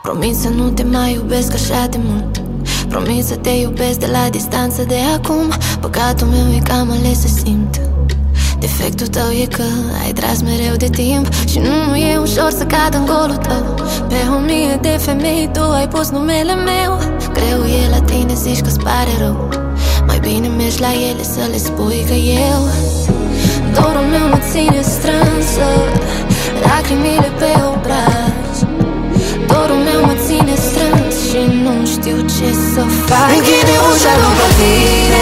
Promit să nu te mai iubesc așa de mult. Promit să te iubesc de la distanță de acum. Păcatul meu e că am ales să simt. Defectul tău e că ai tras mereu de timp și nu e ușor să cad în golul tău. Pe 1000 de femei tu ai pus numele meu. Greu e la tine, zici că-ți pare rău. Mai bine mergi la ele să le spui că eu dorul meu mă ține strânsă, lacrimile pe obraz. Dorul meu mă ține strâns și nu știu ce să fac. Închide ușa după tine,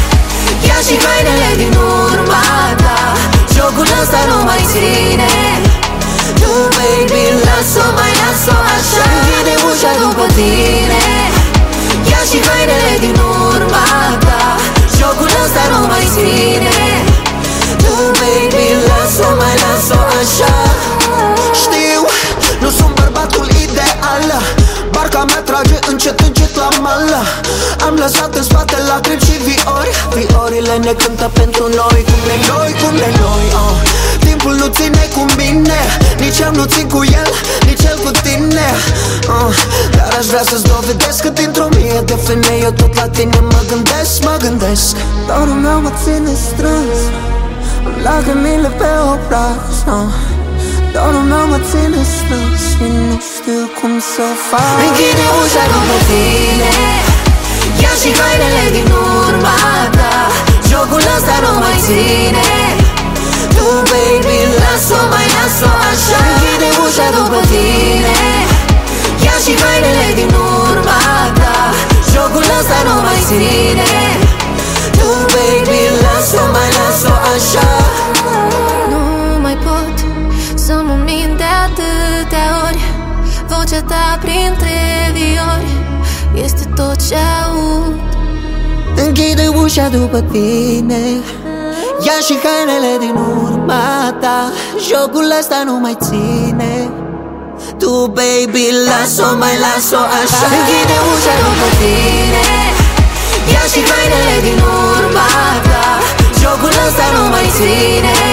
ia și hainele din urma ta. Jocul ăsta nu mai ține. Tu, baby, las-o, mai las-o așa. Închide ușa după tine, ia și hainele din urma ta. Jocul ăsta nu mai ține. Tu, baby, las-o, mai las-o așa. Știu, nu sunt bărbatul ideal. Barca mea trage încet, încet la mal. Am lăsat în spate lacrimi și viori. Viorile ne cântă pentru noi. Cum de noi, cum de noi, Timpul nu ține cu mine, nici eu nu țin cu el, nici el cu tine, Dar aș vrea să-ți dovedesc că dintr-o mie de femei eu tot la tine mă gândesc, mă gândesc. Dorul meu mă ține strâns, am lacrimile pe obraz, Dorul meu mă ține strâns și nu știu cum să fac. Închide ușa după tine, ia și hainele din urma ta. Jocul ăsta nu mai ține. Tu, baby, las-o, mai las-o așa. Închide ușa după tine, ia și hainele din urma ta. Jocul ăsta nu mai ține. Tu, baby, las-o, mai las-o așa. Nu mai pot să mă mint de atâtea ori. Vocea ta printre viori este tot ce aud. Închide ușa după tine, ia și hainele din urma ta. Jocul ăsta nu mai ține. Tu, baby, las-o, mai las-o așa. Închide ușa după tine, ia și hainele din urma ta. Jocul ăsta nu mai ține.